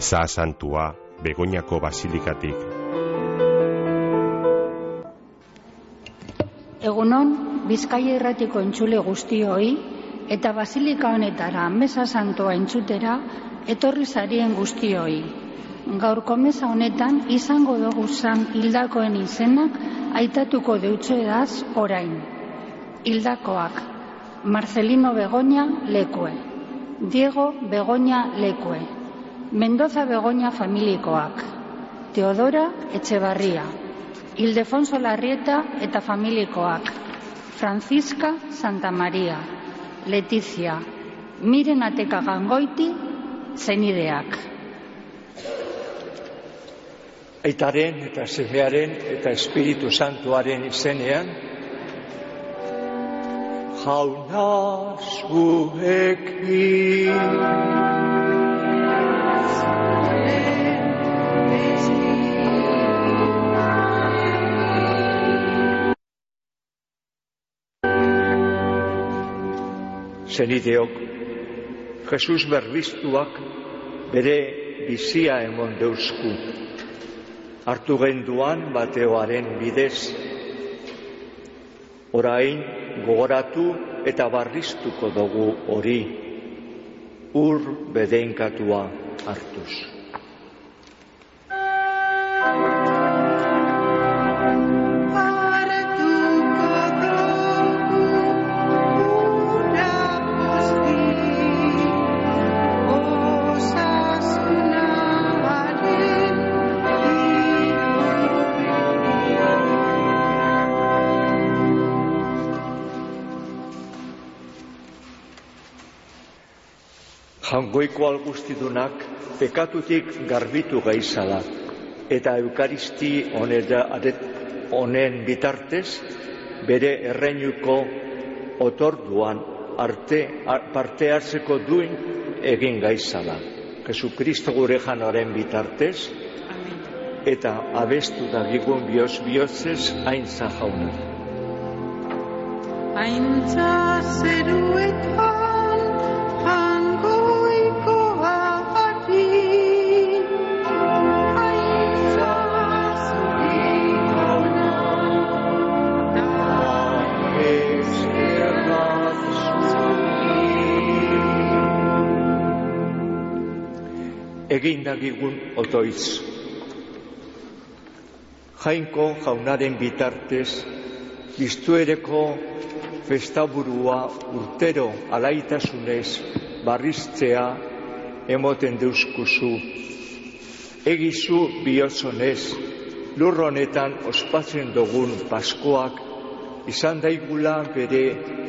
Meza Santua Begoñako basilikatik. Egunon, Bizkaia irratiko entzule guztioi eta basilika honetara Meza Santua entzutera etorri zarien guztioi. Gaurko meza honetan izango dugu hildakoen izenak aitatuko deutsoedaz orain. Hildakoak: Marcelino Begoña Lekue, Diego Begoña Lekue, Mendoza Begoña familikoak, Teodora Etxebarria, Ildefonso Larrieta eta familikoak, Francisca Santamaria, Letizia, Miren Ateka Gangoiti, zenideak. Aitaren eta Semearen eta Espiritu Santuaren izenean, jauna zuekin. Zenideok, Jesus berriztuak bere bizia emon deusku. Hartu genduan Mateoaren bidez, orain gogoratu eta barriztuko dugu hori, ur bedeinkatua hartuz. Jangoiko algustidunak pekatutik garbitu gaizala eta Eukaristi honen bitartez bere erreinuko otorduan parte hartzeko duin egin gaizala. Jesukristo gure Janoaren bitartez eta abestu dagigun bihotzez Aintza jauna. Aintza zeruetan egin dagigun otoitz. Jainko jaunaren bitartez, biztuereko festaburua urtero alaitasunez barriztzea emoten deuskuzu. Egizu bihotzonez, lur honetan ospatzen dugun Paskoak izan daigula bere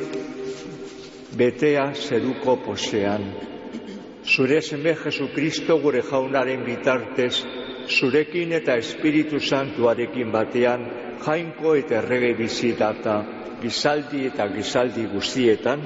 betea zeruko posean. Zure seme Jesukristo gure Jaunaren bitartez, zurekin eta Espiritu Santuarekin batean, jainko eta errege bizitata, gizaldi eta gizaldi guztietan.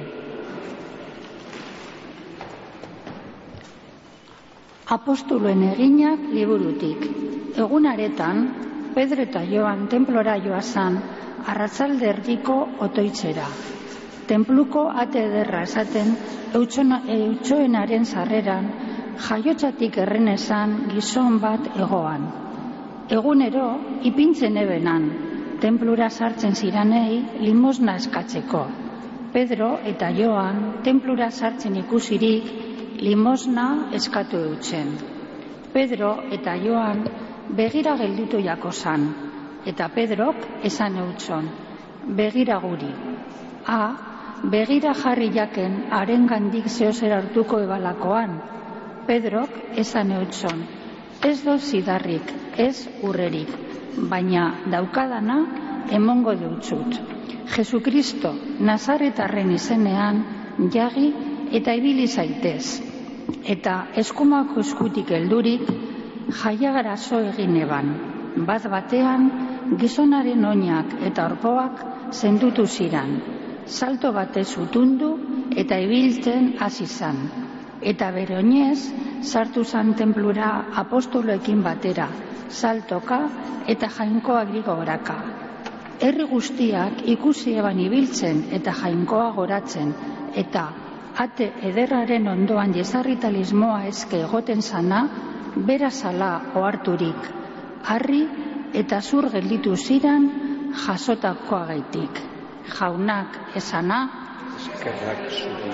Apostoluen eginak liburutik. Egunaretan, Pedro eta Joan tenplora joazan, arratzalde erdiko otoitzera. Tenpluko ate ederra esaten, eutxoenaren sarreran, jaiotzatik errenezan gizon bat egoan. Egunero, ipintzen ebenan, tenplura sartzen ziranei limosna eskatzeko. Pedro eta Joan tenplura sartzen ikusirik limosna eskatu eutzen. Pedro eta Joan begira gelditu jakozan, eta Pedrok esan eutzon, begira guri. Begira jarri jaken harengandik zehozer hartuko ebalakoan. Pedrok esan eutzon, ez do zidarrik, ez urrerik, baina daukadana emongo deutzut. Jesukristo Nazaretarren izenean jagi eta ibili zaitez. Eta eskumako eskutik heldurik jaiagarazo egin eban. Bat batean gizonaren oinak eta orpoak zendutu ziran. Salto batez utundu eta ibiltzen hasi zan. Eta bere oinez sartu zan tenplura apostoloekin batera, saltoka eta jainkoak goraka. Herri guztiak ikusi eban ibiltzen eta jainkoa goratzen, eta ate ederraren ondoan jesarritalismoa eske egoten zana, berazala oharturik, harri eta zur gelditu ziran jasotakoagaitik. Jaunak esana, eskerrak zuri.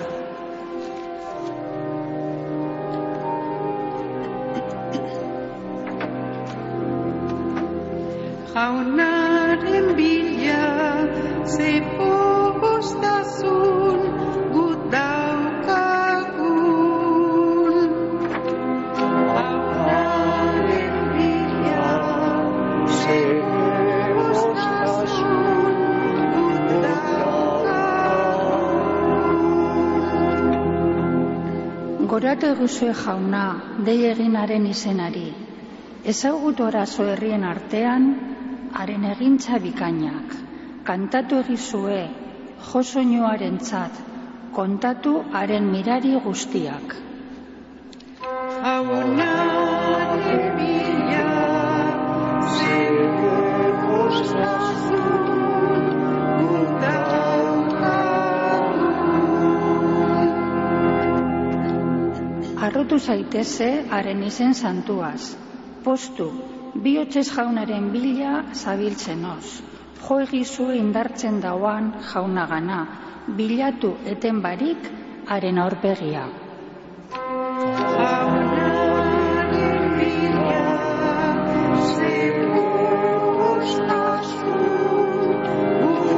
Jaunaren bila ze postasun gut daukagun. Jaunaren bila ze postasun gut daukagun. Goratu eguzue jauna, dei eginaren izenari. Ezagutu arazo herrien artean, haren egintza bikainak. Kantatu egizue, jo soinuarentzat, kontatu haren mirari guztiak. Jaunaren bila ze postasun gut daukagun. Harrotu zaiteze haren izen santuaz. Postu, bihotzez jaunaren bila zabiltzenoz. Jo egizue indartzen dauan jaunagana, bilatu eten barik haren aurpegia. Jaunaren bila ze postasun gut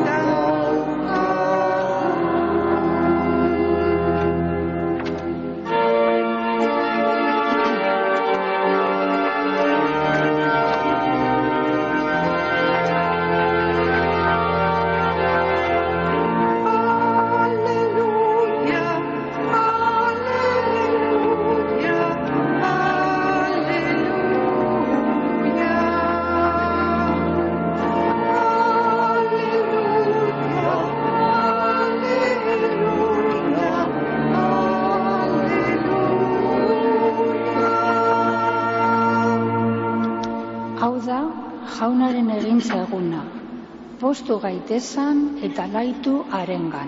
jaunaren egintza eguna, postu gaitezan eta laitu harengan.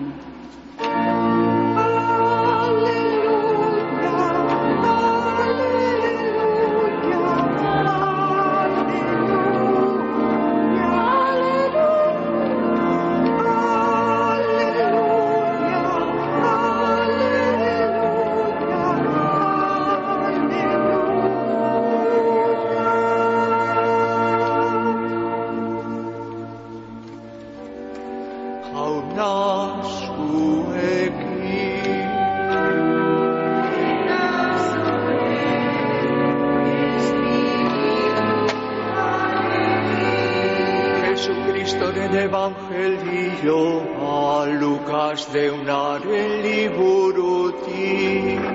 Evangelioa Lukas deunaren liburutik.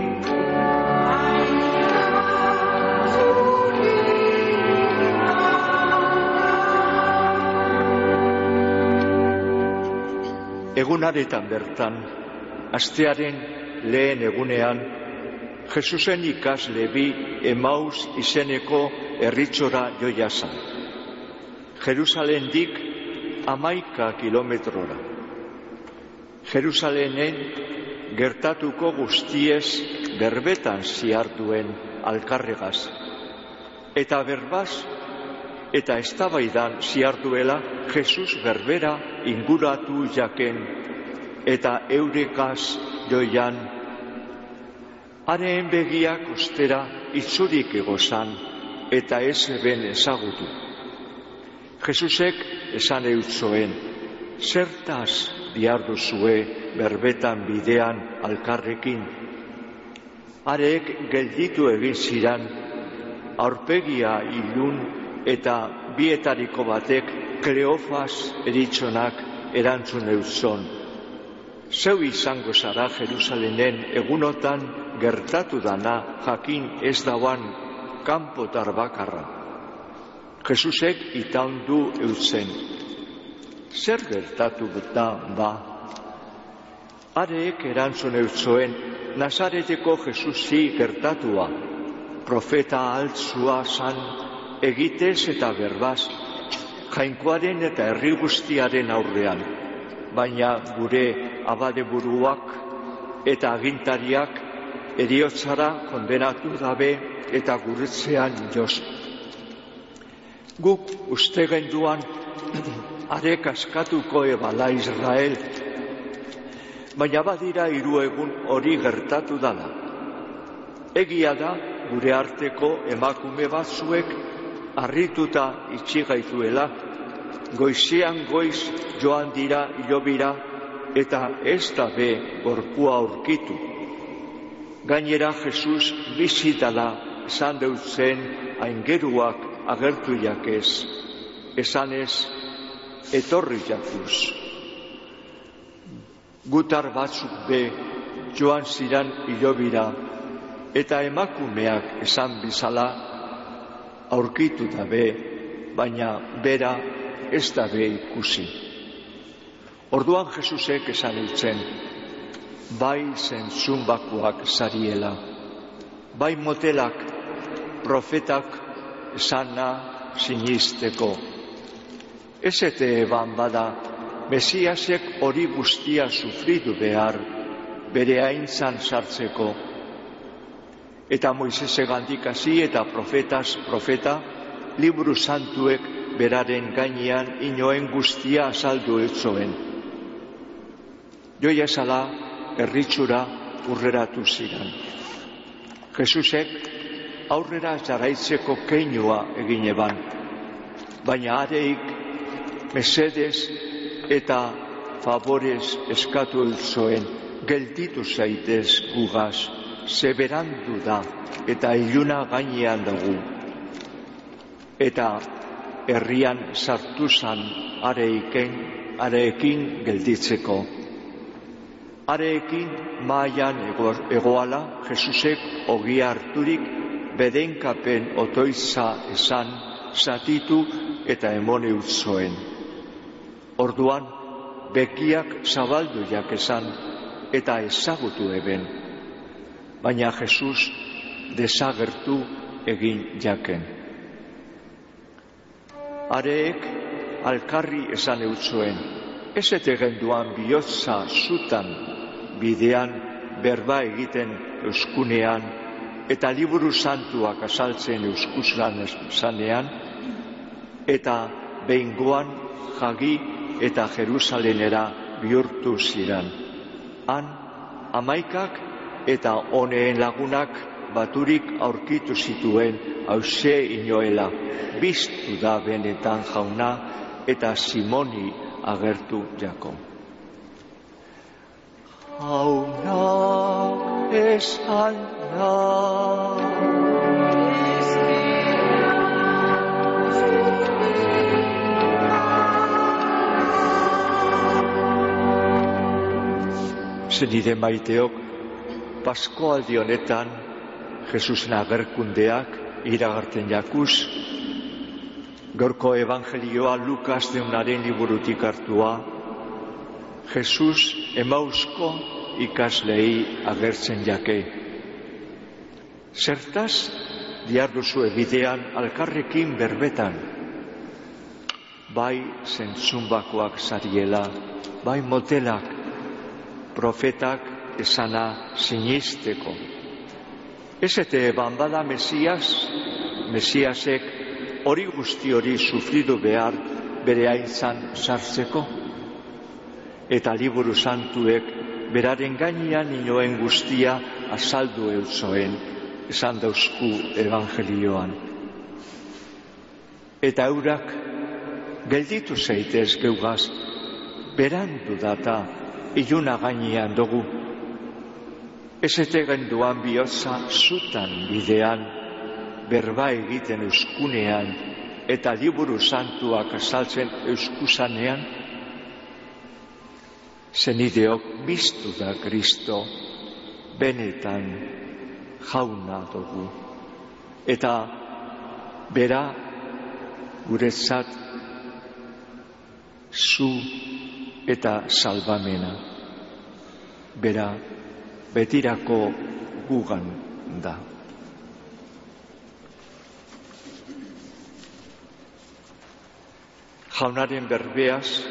Egunaretan bertan, astearen lehen egunean, Jesusen ikasle bi Emaus izeneko herritxora joia zan. Jerusalendik 11 kilometrora. Jerusalenen gertatuko guztiez berbetan ziarduen alkarregaz. Eta berbaz eta eztabaidan ziarduela Jesus berbera inguratu jaken eta eurekaz joian. Haren begiak ostera itzurik egozan eta ez eben ezagutu. Jesusek esan eutzoen, zertaz diarduzue berbetan bidean alkarrekin. Harek gelditu egin ziran, aurpegia ilun eta bietariko batek Kleofas eritzonak erantzun eutzon. Zeu izango zara Jerusalenen egunotan gertatu dana jakin ez dauan kanpotar bakarra. Jesusek itaundu eutzen. Zer gertatu da ba? Harek erantzun eutzoen, Nazareteko Jesusi gertatua, profeta altzua zan, egitez eta berbaz, jainkoaren eta herri guztiaren aurrean, baina gure abadeburuak eta agintariak heriotzara kondenatu dabe eta gurutzean joz. Guk uste genduan arek askatuko ebala Israel, baina badira 3 egun hori gertatu dala. Egia da gure arteko emakume batzuek harrituta itxi gaituela, goizean goiz joan dira hilobira eta ez da be gorpua aurkitu. Gainera Jesus bizitala esan deutzen aingeruak agertu jakez, esanez etorri jakuz. Gutar batzuk be joan ziran hilobira eta emakumeak esan bizala aurkitu dabe, baina bera ez dabe ikusi. Orduan Jesusek esan eutzen, bai zentzunbakoak zariela, bai motelak, profetak esana sinisteko. Ezete eban bada, Mesiasek hori guztia sufridu behar, bere aintzan sartzeko. Eta Moisesek hasi eta profetaz profeta, liburu santuek beraren gainean inoen guztia azaldu etzoen. Joia esala erritxura urreratu ziren. Jesusek aurrera jarraitzeko keinua egin eban, baina areik mesedez eta favorez eskatu etzoen, gelditu zaitez gugaz, zeberandu da eta iluna gainean dugu. Eta herrian sartu zan areekin gelditzeko. Areekin mailan egoala Jesusek ogia harturik bedenkapen otoitza esan, zatitu eta emone utzoen. Orduan bekiak zabalduak esan eta ezagutu eben. Baina Jesus desagertu egin jaken. Areek alkarri esan eutzuen, ez ete genduan bihotza zutan bidean berba egiten euskunean eta liburu santuak azaltzen euskuzan zanean eta behingoan Jagi eta Jerusalenera bihurtu ziren. Han 11 eta honeen lagunak baturik aurkitu zituen hauxe inoela, biztu da benetan jauna eta Simoni agertu jako. Jaunak esan da, zenide maiteok, Paskoaldi honetan Jesusen agerkundeak iragarten jakuz, gaurko evangelioa Lukas deunaren liburutik hartua, Jesus Emausko ikaslei agertzen jake. Zertaz diarduzu bidean alkarrekin berbetan, bai zentzunbakoak zariela, bai motelak, profetak esana sinisteko. Ezete eban bada Mesiasek hori guzti hori sufridu behar bere aintzan sartzeko. Eta liburu santuek beraren gainean inoen guztia azaldu eutzoen, esan dauzku evangelioan. Eta eurak gelditu zeitez geugaz, berandu data iluna gainean dugu. Ezete genduan bihotza zutan bidean, berba egiten euskunean eta liburu santuak azaltzen euskuzanean, zenideok biztu da Kristo benetan jauna dugu. Eta bera guretzat zu eta salbamena. Bera betirako gugan da. Jaunaren berbeaz,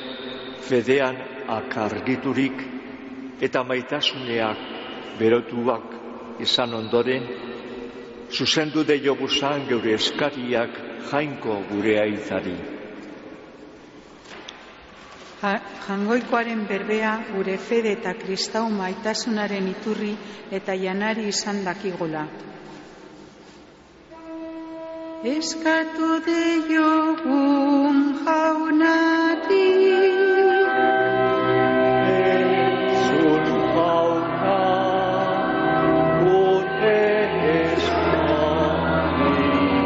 fedean akargiturik eta maitasuneak berotuak izan ondoren, zuzendu deioguzan geure eskariak jainko gure aitzari. Jangoikoaren berbea gure fede eta kristau maitasunaren iturri eta janari izan dakigula. Eskatu deiogun jaunari, Entzun jauna, gure eskari.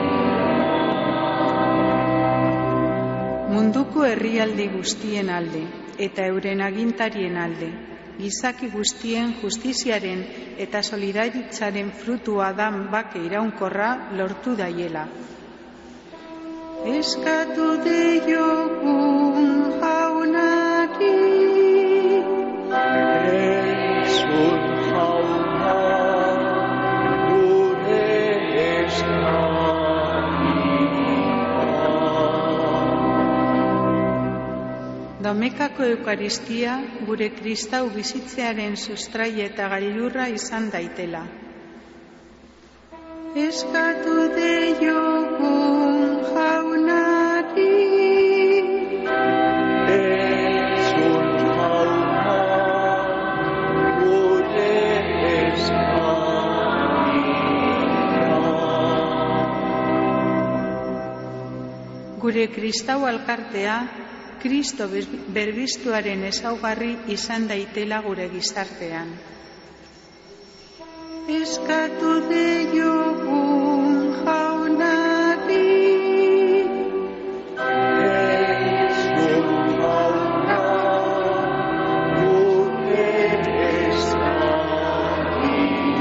munduko herrialde guztien alde eta euren agintarien alde, gizaki guztien justiziaren eta solidaritzaren frutua dan bake iraunkorra lortu daiela. Eskatu deiogun jaunari, Entzun jauna, gure eskari. Domekako eukaristia gure kristau bizitzearen sustrai eta gailurra izan daitela. Eskatu deiogun jaunari, Entzun jauna, gure eskari. gure kristau alkartea, Kristo berbistuaren ezaugarri izan daitela gure gizartean. Eskatu deiogun jaunari, Entzun jauna, gure eskari.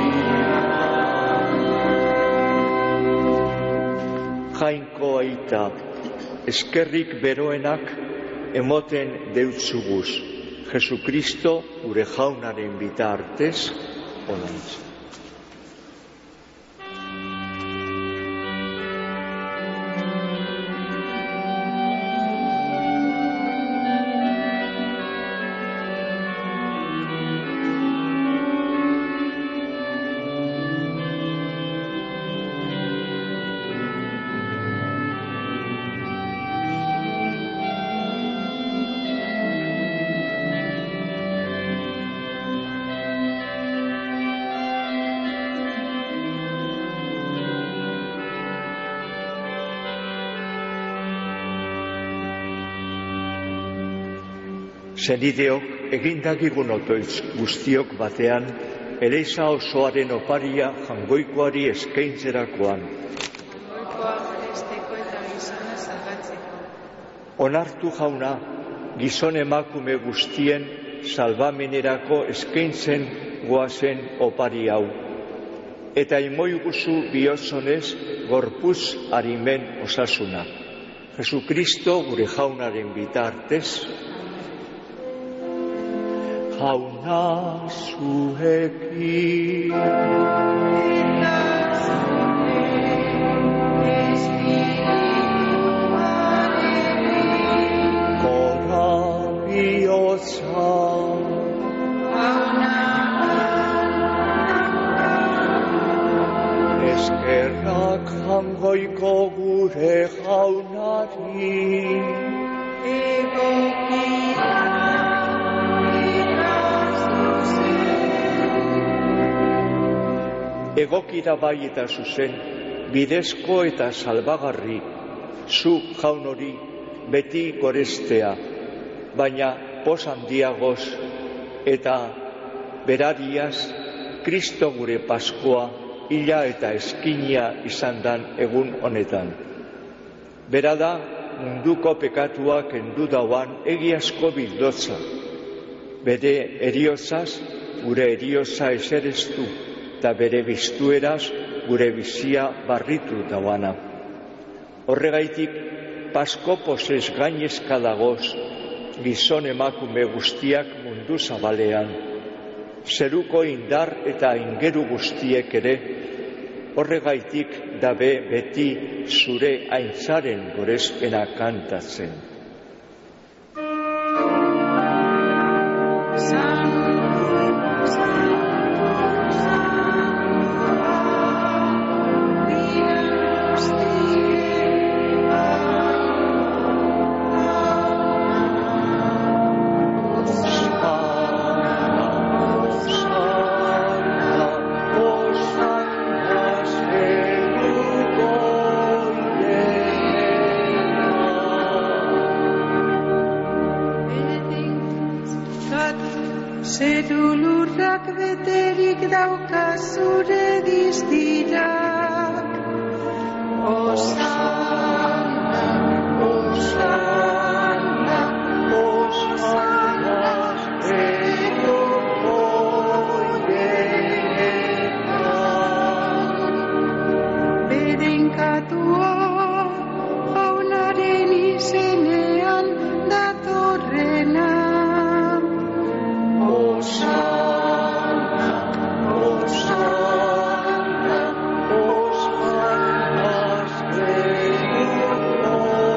Jainko aita, eskerrik beroenak emoten deutzuguz, Jesukristo gure jaunaren bitartez, onantz. Senideok, egindagigun otoitz guztiok batean, Eleiza osoaren oparia jangoikoari eskaintzerakoan. Jangoikoa garesteko eta gizona salbatzeko. Onartu jauna, gizon emakume guztien salbamenerako eskaintzen goazen opari hau. Eta imoiguzu bihotzonez gorputz arimen osasuna. Jesukristo gure jaunaren bitartez, jauna zuekin. Gora bihotza, eskerrak jangoiko gure jaunari. Egokira bai eta zuzen, bidezko eta salbagarri, zu jaun hori beti gorestea, baina poz handiagoz eta beradiaz Kristo gure Paskoa hila eta eskinia izan dan egun honetan. Berada munduko pekatua kendu dauan egiazko bildotza, bere eriotzaz gure erioza esereztu, eta bere biztueraz gure bizia barritu dauana. Horregaitik, Pasko pozez gainezka dagoz, gizon emakume guztiak mundu zabalean, zeruko indar eta ingeru guztiek ere, horregaitik dabe beti zure aintzaren gorezpena kantatzen. lurrak beterik dauka zure distirak. Osana, Osana, Osana, Ego hoietan. Beren katua jaunaren izenean datorrena. Osana, Osana, Osana, Ego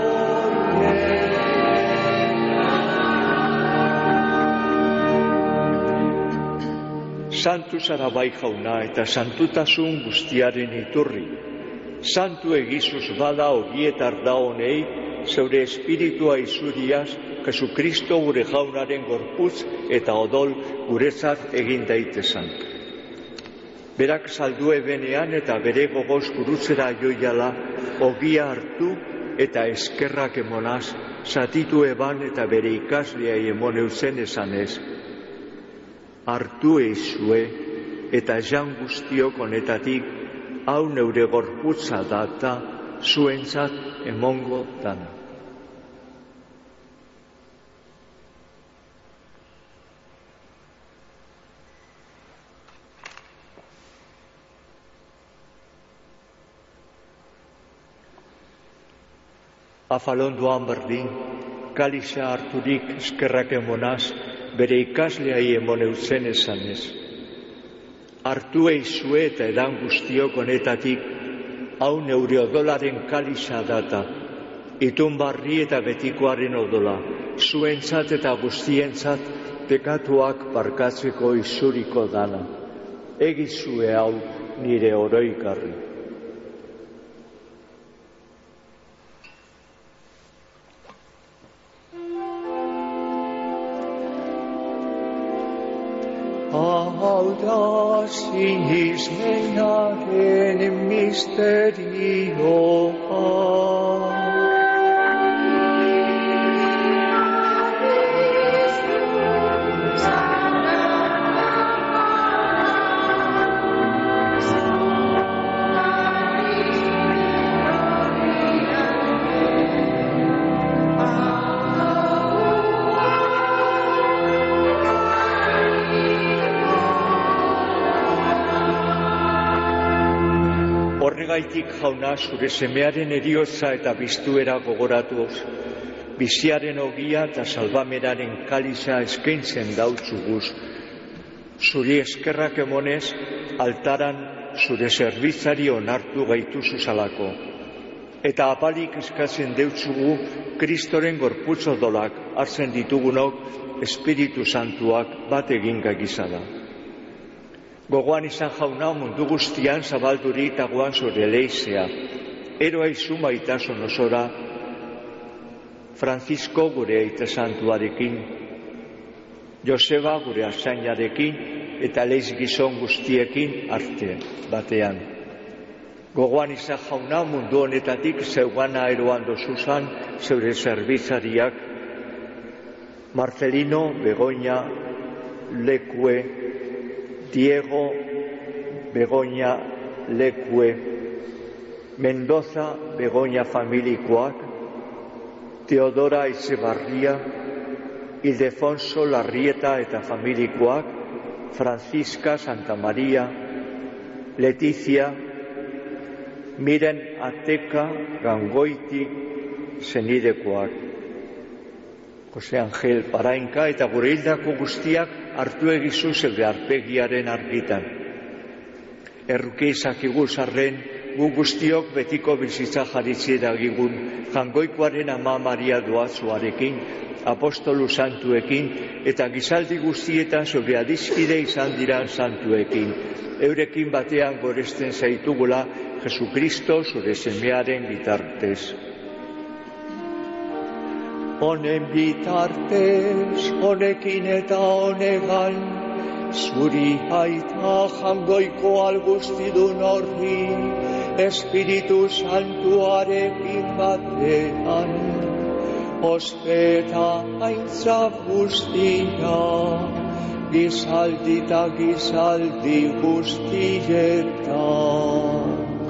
hoietan. Santu zara bai jauna eta santutasun guztiaren iturri. Santu egizuz bada ogietar da honei, zeure espiritua izuriaz, Jesukristo gure jaunaren gorputz eta odol guretzat egin daitezan. Berak saldue benean eta bere gogoz gurutzera joiala, ogia hartu eta eskerrak emonaz, zatitu eban eta bere ikaslea emon eusen esanez. Hartu eizue eta jan guztiok honetatik, hau neure gorputza data, zuentzat emongo dana. Afalondoan berdin, kalixa harturik eskerrak emonaz, bere ikasleai emon eusen esanez. Hartu eizue eta edan guztiok honetatik, hau neure odolaren kalixa data, itun barri eta betikoaren odola, zuentzat eta guztientzat pekatuak barkatzeko izuriko dana. Egizue hau nire oroikarri. Hau da sinismenaren misterioa. Horregaitik jauna zure semearen eriotza eta biztuera gogoratuz, biziaren ogia eta salbameraren kaliza eskaintzen dautzuguz. Zuri eskerrak emonez, altaran zure zerbitzari onartu gaituzu zalako. Eta apalik eskatzen deutzugu Kristoren gorputz odolak hartzen ditugunok Espiritu Santuak bat egin gagizada. Gogoan izan jauna mundu guztian zabalduri eta goan zure leizea. Eroa izu maitasun osora, Francisco gure aita santuarekin, Joseba gure artzainarekin eta leiz gizon guztiekin arte batean. Gogoan izan jauna mundu honetatik zeugana eroan dozuzan zeure zerbitzariak, Marcelino, Begoña, Lekue, Diego, Begoña, Lekue, Mendoza, Begoña familikoak, Teodora Etxebarria, Ildefonso Larrieta eta familikoak, Francisca Santa Maria, Leticia, Miren Ateka, Gangoiti, zenidekoak, Jose Angel Parainka eta gure hildako guztiak hartu egizu zeure arpegiaren argitan. Erruke izakigu zarren, gu guztiok betiko bizitza jaritzi dagigun, jangoikoaren ama Maria doatzuarekin, apostolu santuekin, eta gizaldi guztietan zeure adiskide izan diran santuekin. Eurekin batean goresten zaitugula Jesukristo zure semearen bitartez. Honen bitartez, honekin eta honegan, zuri aita jangoiko alguztidun horri, Espiritu Santuarekin batean, ospeta aintza guztia, gizaldi eta gizaldi guztietan.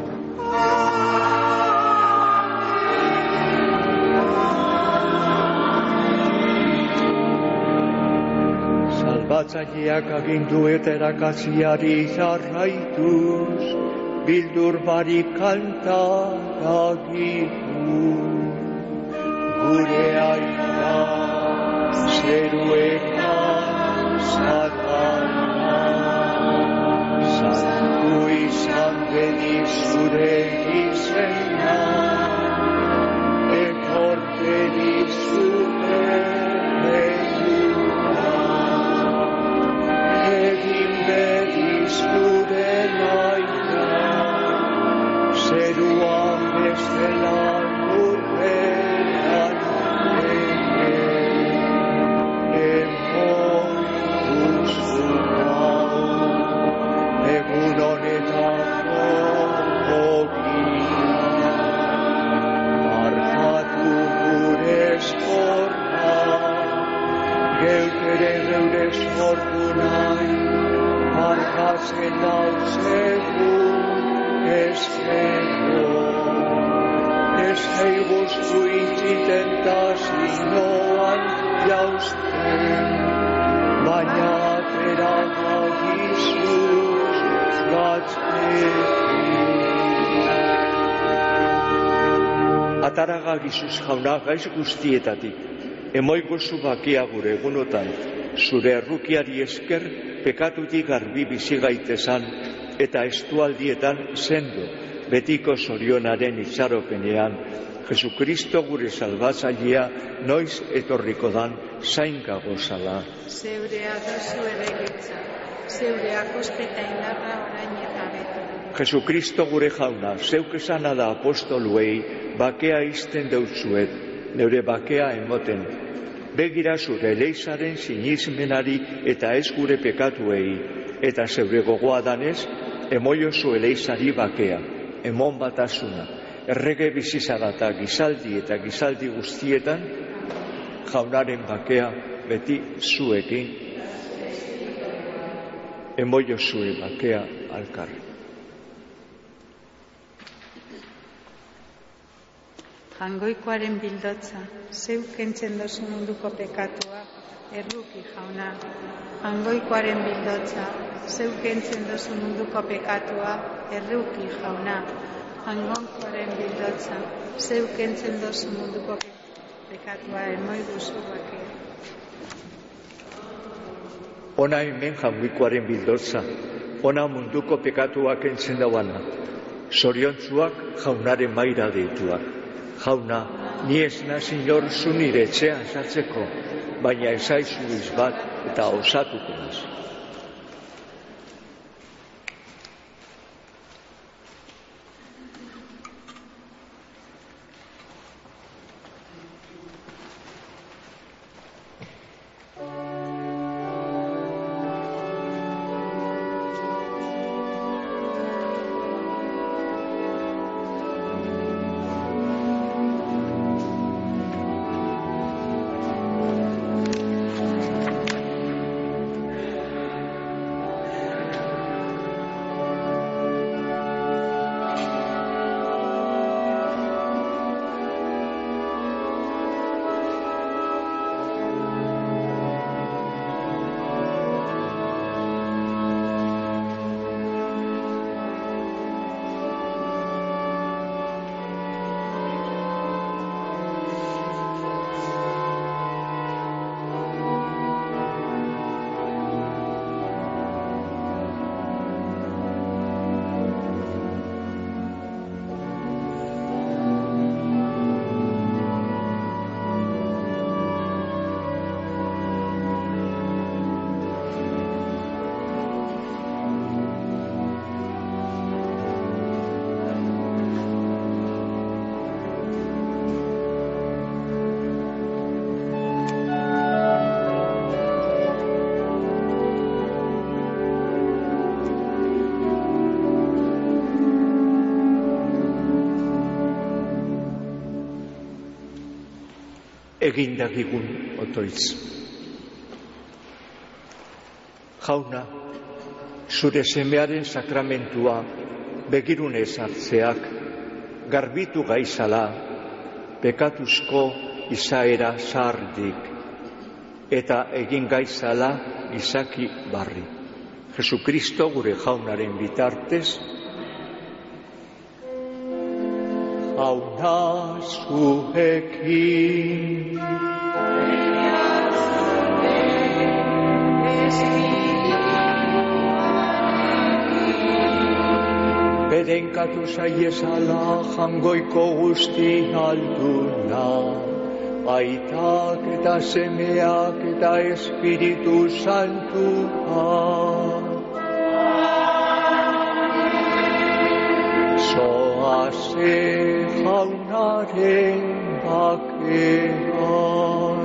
Salbatzaileak agindu eta erakatziari jarraituz, bildur barik kanta agitu. Gure aita, zeruetan satana, santu izan bedi zure izena, ekor bedi zure medura, egin bedi zure naita, zeruan bestela lurrean ere, emoi guztunau, egun honetako ogia, markatu gure eskorra, geuk ere geure eskortu nahi, markatzen dauzegu eskero. Eskei guztu itxiten ta zinoan jauzten, baina atera gagizuz gatzpetik. Atara gagizuz jauna gaiz guztietatik, emoi gozu bakia gure egunotan, zure errukiari esker pekatutik garbi bizi gaitezan eta estualdietan sendo, betiko zorionaren itxaropenean, Jesukristo gure salbatzailea noiz etorriko dan zainka gozala. Zeurea dozu eregitza, zeurea kospeta indarra orain eta beti. Jesukristo gure jauna, zeuk esana da apostoluei, bakea izten deutzuet, neure bakea emoten. Begira zure eleizaren sinizmenari eta ez gure pekatuei, eta zeure gogoa danez, emoiozu eleizari bakea. Emon batasuna, errege bizizagata gizaldi eta gizaldi guztietan, jaunaren bakea beti zuekin, emoio zue bakea alkarri. Jangoikoaren bildotza, zeuk kentzen dozu munduko pekatua, erruki jauna. Jangoikoaren bildotza, zeuk kentzen dozu munduko pekatua, erruki jauna. Jangoikoaren bildotza, zeuk kentzen dozu munduko pekatua, emoi duzu bakea. Ona hemen jangoikoaren bildotza, ona munduko pekatua kentzen dauana. Zoriontzuak jaunaren maira deituak. Jauna, ni ez nazin jorzu nire etxean sartzeko, baina ezaizu izbat eta osatuko naz. Egindagigun otoitz. Jauna, zure semearen sakramentua begirunez hartzeak garbitu gaizala pekatuzko izaera zahardik eta egin gaizala gizaki barri. Jesukristo gure jaunaren bitartez, jauna zuekin. Berenkatu zaiezala jangoiko guzti alduna, aitak eta semeak eta Espiritu Santua. Zoaze jaunaren bakean.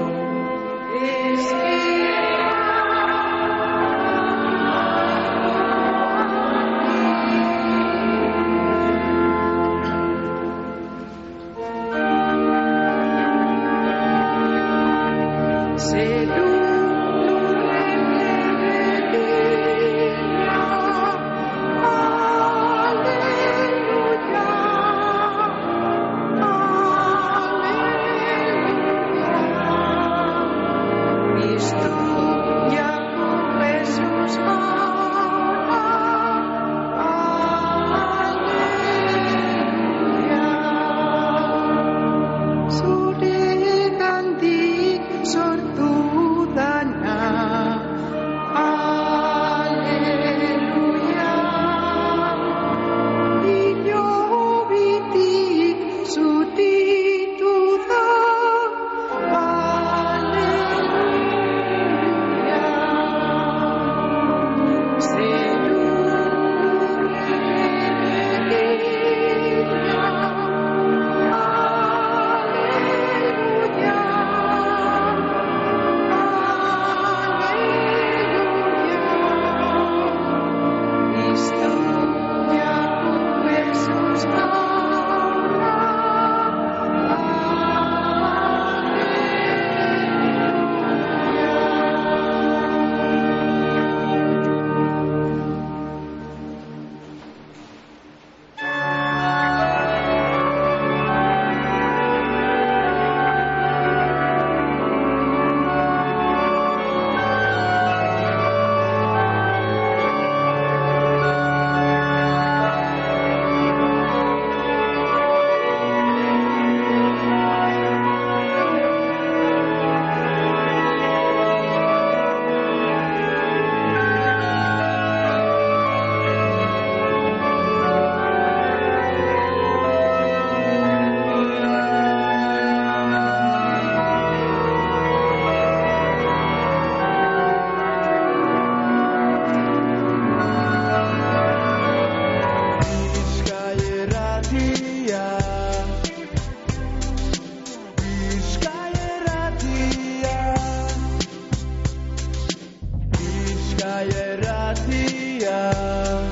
Bizkaia Irratia